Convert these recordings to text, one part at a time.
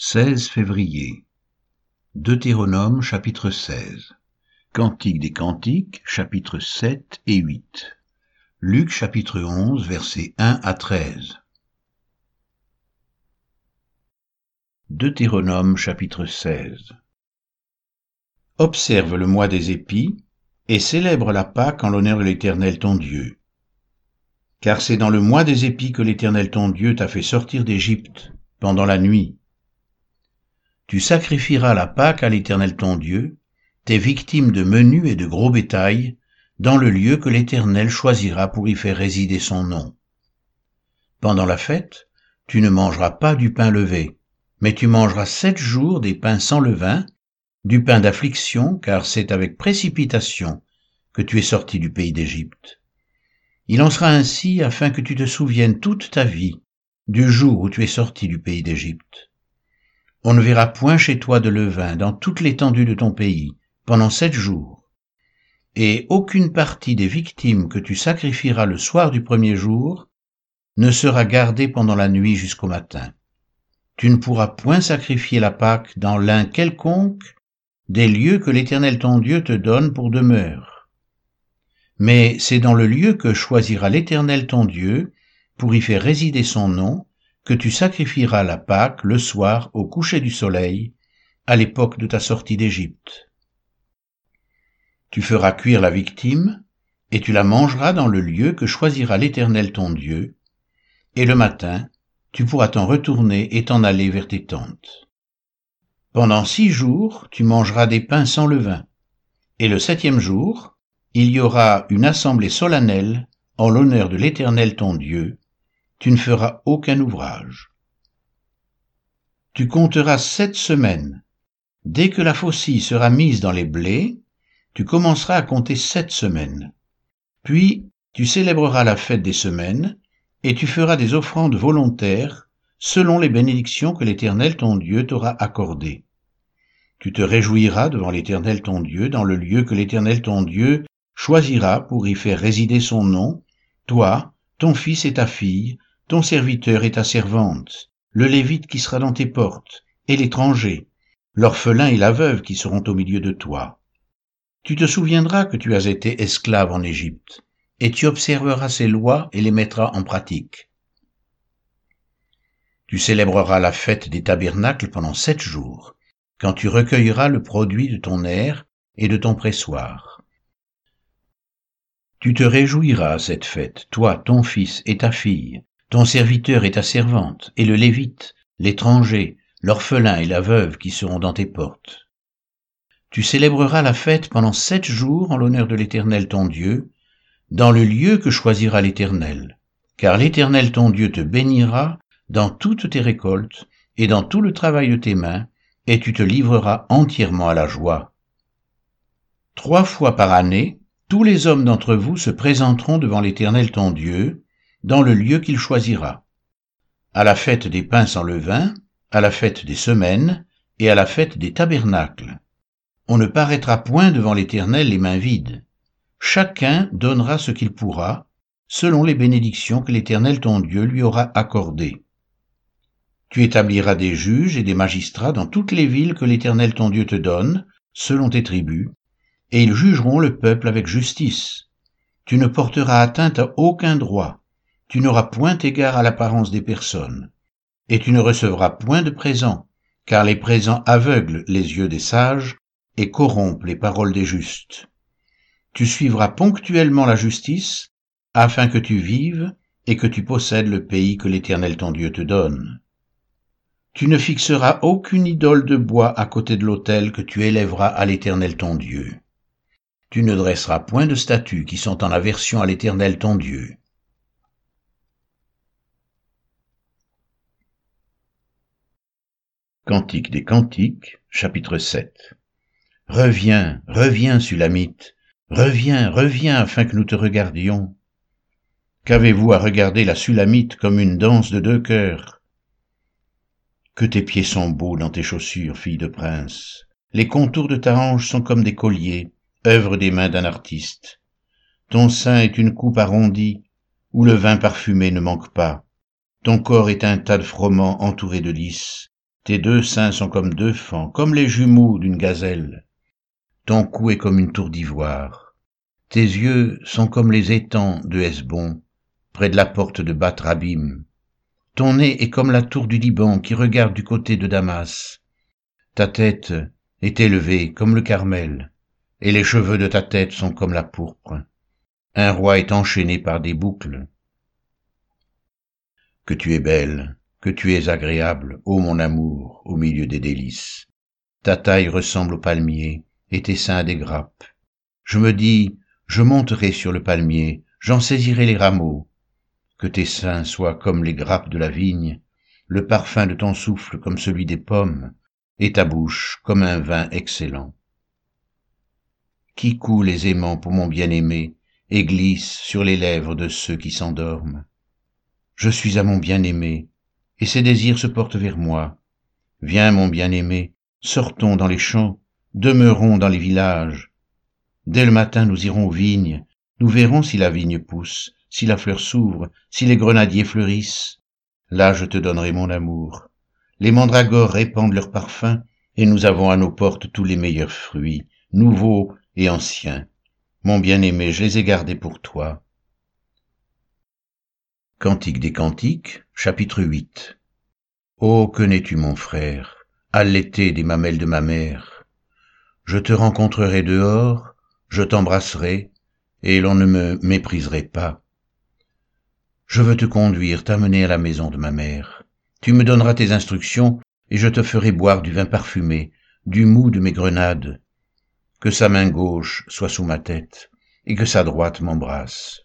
16 février. Deutéronome chapitre 16. Cantique des Cantiques chapitres 7 et 8. Luc chapitre 11 versets 1 à 13. Deutéronome chapitre 16. Observe le mois des épis et célèbre la Pâque en l'honneur de l'Éternel ton Dieu. Car c'est dans le mois des épis que l'Éternel ton Dieu t'a fait sortir d'Égypte pendant la nuit. Tu sacrifieras la Pâque à l'Éternel ton Dieu, tes victimes de menu et de gros bétail, dans le lieu que l'Éternel choisira pour y faire résider son nom. Pendant la fête, tu ne mangeras pas du pain levé, mais tu mangeras 7 jours des pains sans levain, du pain d'affliction, car c'est avec précipitation que tu es sorti du pays d'Égypte. Il en sera ainsi afin que tu te souviennes toute ta vie du jour où tu es sorti du pays d'Égypte. On ne verra point chez toi de levain dans toute l'étendue de ton pays pendant 7 jours. Et aucune partie des victimes que tu sacrifieras le soir du premier jour ne sera gardée pendant la nuit jusqu'au matin. Tu ne pourras point sacrifier la Pâque dans l'un quelconque des lieux que l'Éternel ton Dieu te donne pour demeure. Mais c'est dans le lieu que choisira l'Éternel ton Dieu pour y faire résider son nom que tu sacrifieras la Pâque le soir au coucher du soleil, à l'époque de ta sortie d'Égypte. Tu feras cuire la victime, et tu la mangeras dans le lieu que choisira l'Éternel ton Dieu, et le matin, tu pourras t'en retourner et t'en aller vers tes tentes. Pendant 6 jours, tu mangeras des pains sans levain, et le 7e jour, il y aura une assemblée solennelle en l'honneur de l'Éternel ton Dieu. Tu ne feras aucun ouvrage. Tu compteras 7 semaines. Dès que la faucille sera mise dans les blés, tu commenceras à compter 7 semaines. Puis, tu célébreras la fête des semaines, et tu feras des offrandes volontaires, selon les bénédictions que l'Éternel ton Dieu t'aura accordées. Tu te réjouiras devant l'Éternel ton Dieu dans le lieu que l'Éternel ton Dieu choisira pour y faire résider son nom, toi, ton fils et ta fille, ton serviteur et ta servante, le Lévite qui sera dans tes portes, et l'étranger, l'orphelin et la veuve qui seront au milieu de toi. Tu te souviendras que tu as été esclave en Égypte, et tu observeras ces lois et les mettras en pratique. Tu célébreras la fête des tabernacles pendant 7 jours, quand tu recueilleras le produit de ton aire et de ton pressoir. Tu te réjouiras à cette fête, toi, ton fils et ta fille, ton serviteur et ta servante, et le Lévite, l'étranger, l'orphelin et la veuve qui seront dans tes portes. Tu célébreras la fête pendant 7 jours en l'honneur de l'Éternel ton Dieu, dans le lieu que choisira l'Éternel, car l'Éternel ton Dieu te bénira dans toutes tes récoltes et dans tout le travail de tes mains, et tu te livreras entièrement à la joie. 3 fois par année, tous les hommes d'entre vous se présenteront devant l'Éternel ton Dieu, dans le lieu qu'il choisira, à la fête des pains sans levain, à la fête des semaines et à la fête des tabernacles. On ne paraîtra point devant l'Éternel les mains vides. Chacun donnera ce qu'il pourra, selon les bénédictions que l'Éternel ton Dieu lui aura accordées. Tu établiras des juges et des magistrats dans toutes les villes que l'Éternel ton Dieu te donne, selon tes tribus, et ils jugeront le peuple avec justice. Tu ne porteras atteinte à aucun droit. Tu n'auras point égard à l'apparence des personnes, et tu ne recevras point de présents, car les présents aveuglent les yeux des sages et corrompent les paroles des justes. Tu suivras ponctuellement la justice, afin que tu vives et que tu possèdes le pays que l'Éternel ton Dieu te donne. Tu ne fixeras aucune idole de bois à côté de l'autel que tu élèveras à l'Éternel ton Dieu. Tu ne dresseras point de statues qui sont en aversion à l'Éternel ton Dieu. Cantique des Cantiques, chapitre 7. Reviens, reviens, Sulamite, reviens, reviens, afin que nous te regardions. Qu'avez-vous à regarder la Sulamite comme une danse de 2 cœurs? Que tes pieds sont beaux dans tes chaussures, fille de prince. Les contours de ta hanche sont comme des colliers, œuvre des mains d'un artiste. Ton sein est une coupe arrondie, où le vin parfumé ne manque pas. Ton corps est un tas de froment entouré de lys. Tes 2 seins sont comme 2 faons, comme les jumeaux d'une gazelle. Ton cou est comme une tour d'ivoire. Tes yeux sont comme les étangs de Hesbon, près de la porte de Bath-Rabim. Ton nez est comme la tour du Liban qui regarde du côté de Damas. Ta tête est élevée comme le Carmel, et les cheveux de ta tête sont comme la pourpre. Un roi est enchaîné par des boucles. Que tu es belle, que tu es agréable, ô mon amour, au milieu des délices. Ta taille ressemble au palmier, et tes seins à des grappes. Je me dis, je monterai sur le palmier, j'en saisirai les rameaux. Que tes seins soient comme les grappes de la vigne, le parfum de ton souffle comme celui des pommes, et ta bouche comme un vin excellent. Qui coule aisément pour mon bien-aimé et glisse sur les lèvres de ceux qui s'endorment. Je suis à mon bien-aimé, et ses désirs se portent vers moi. Viens, mon bien-aimé, sortons dans les champs, demeurons dans les villages. Dès le matin, nous irons aux vignes, nous verrons si la vigne pousse, si la fleur s'ouvre, si les grenadiers fleurissent. Là, je te donnerai mon amour. Les mandragores répandent leur parfum, et nous avons à nos portes tous les meilleurs fruits, nouveaux et anciens. Mon bien-aimé, je les ai gardés pour toi. Cantique des Cantiques, chapitre 8. Oh, que n'es-tu, mon frère, allaité des mamelles de ma mère. Je te rencontrerai dehors, je t'embrasserai, et l'on ne me mépriserait pas. Je veux te conduire, t'amener à la maison de ma mère. Tu me donneras tes instructions, et je te ferai boire du vin parfumé, du mou de mes grenades. Que sa main gauche soit sous ma tête, et que sa droite m'embrasse.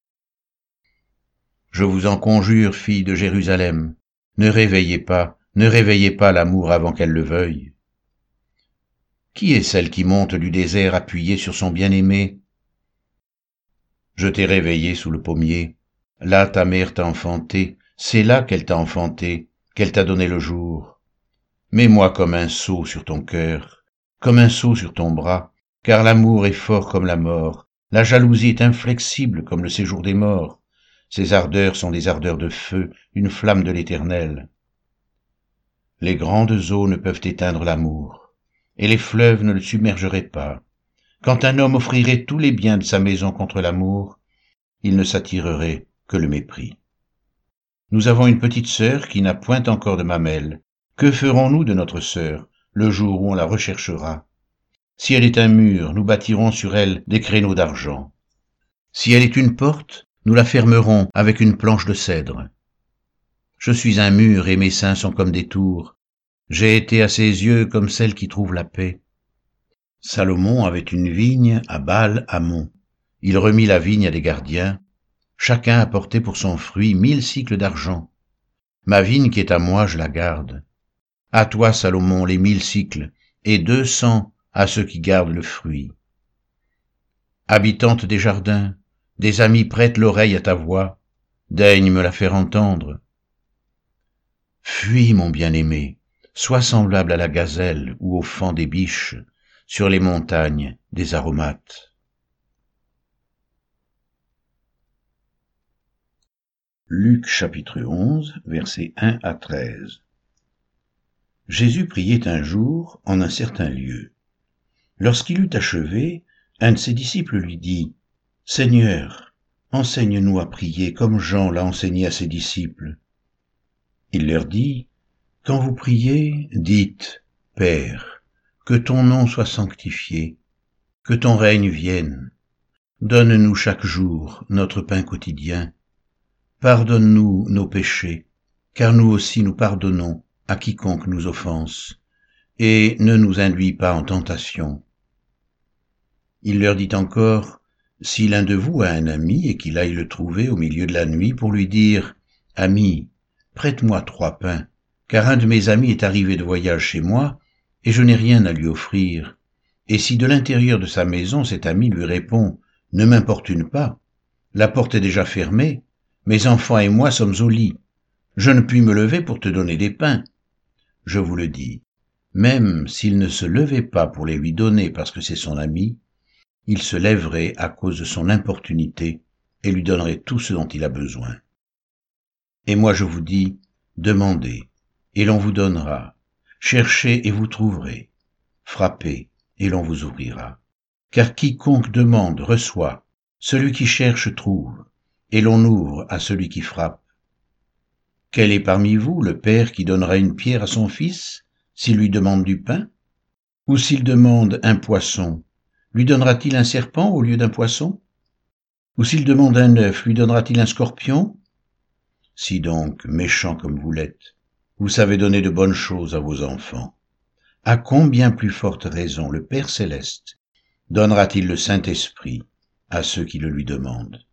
Je vous en conjure, filles de Jérusalem, ne réveillez pas l'amour avant qu'elle le veuille. Qui est celle qui monte du désert appuyée sur son bien-aimé? Je t'ai réveillé sous le pommier, là ta mère t'a enfanté, c'est là qu'elle t'a enfanté, qu'elle t'a donné le jour. Mets-moi comme un sceau sur ton cœur, comme un sceau sur ton bras, car l'amour est fort comme la mort, la jalousie est inflexible comme le séjour des morts. Ces ardeurs sont des ardeurs de feu, une flamme de l'Éternel. Les grandes eaux ne peuvent éteindre l'amour, et les fleuves ne le submergeraient pas. Quand un homme offrirait tous les biens de sa maison contre l'amour, il ne s'attirerait que le mépris. Nous avons une petite sœur qui n'a point encore de mamelles. Que ferons-nous de notre sœur, le jour où on la recherchera? Si elle est un mur, nous bâtirons sur elle des créneaux d'argent. Si elle est une porte, nous la fermerons avec une planche de cèdre. Je suis un mur et mes seins sont comme des tours. J'ai été à ses yeux comme celle qui trouve la paix. Salomon avait une vigne à Baal-Hamon. Il remit la vigne à des gardiens. Chacun apportait pour son fruit 1000 sicles d'argent. Ma vigne qui est à moi, je la garde. À toi, Salomon, les 1000 sicles, et 200 à ceux qui gardent le fruit. Habitante des jardins, des amis prêtent l'oreille à ta voix, daigne me la faire entendre. Fuis, mon bien-aimé, sois semblable à la gazelle ou au faon des biches, sur les montagnes des aromates. Luc chapitre 11, versets 1 à 13. Jésus priait un jour en un certain lieu. Lorsqu'il eut achevé, un de ses disciples lui dit, « Seigneur, enseigne-nous à prier comme Jean l'a enseigné à ses disciples. » Il leur dit, « Quand vous priez, dites, Père, que ton nom soit sanctifié, que ton règne vienne. Donne-nous chaque jour notre pain quotidien. Pardonne-nous nos péchés, car nous aussi nous pardonnons à quiconque nous offense, et ne nous induis pas en tentation. » Il leur dit encore, « Si l'un de vous a un ami et qu'il aille le trouver au milieu de la nuit pour lui dire, « Ami, prête-moi 3 pains, car un de mes amis est arrivé de voyage chez moi, et je n'ai rien à lui offrir. » Et si de l'intérieur de sa maison cet ami lui répond, « Ne m'importune pas, la porte est déjà fermée, mes enfants et moi sommes au lit, je ne puis me lever pour te donner des pains. » Je vous le dis, même s'il ne se levait pas pour les lui donner parce que c'est son ami, il se lèverait à cause de son importunité et lui donnerait tout ce dont il a besoin. Et moi je vous dis, demandez, et l'on vous donnera, Cherchez et vous trouverez. Frappez et l'on vous ouvrira. Car quiconque demande reçoit, celui qui cherche trouve, et l'on ouvre à celui qui frappe. Quel est parmi vous le père qui donnera une pierre à son fils s'il lui demande du pain? Ou s'il demande un poisson, lui donnera-t-il un serpent au lieu d'un poisson? Ou s'il demande un œuf, lui donnera-t-il un scorpion? Si donc, méchants comme vous l'êtes, vous savez donner de bonnes choses à vos enfants, à combien plus forte raison le Père céleste donnera-t-il le Saint-Esprit à ceux qui le lui demandent?